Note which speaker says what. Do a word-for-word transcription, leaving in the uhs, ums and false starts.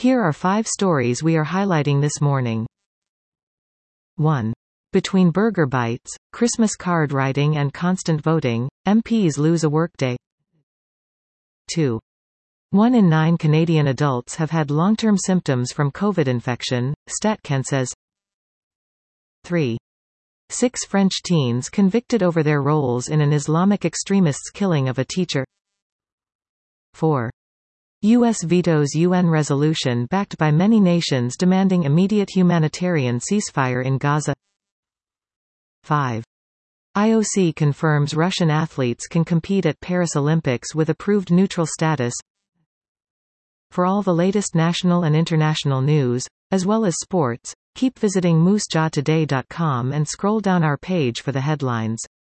Speaker 1: Here are five stories we are highlighting this morning. one. Between burger bites, Christmas card writing and constant voting, M Ps lose a workday. two. One in nine Canadian adults have had long-term symptoms from COVID infection, StatCan says. three. Six French teens convicted over their roles in an Islamic extremist's killing of a teacher. four. U S vetoes U N resolution backed by many nations demanding immediate humanitarian ceasefire in Gaza. five. I O C confirms Russian athletes can compete at Paris Olympics with approved neutral status. For all the latest national and international news, as well as sports, keep visiting moose jaw today dot com and scroll down our page for the headlines.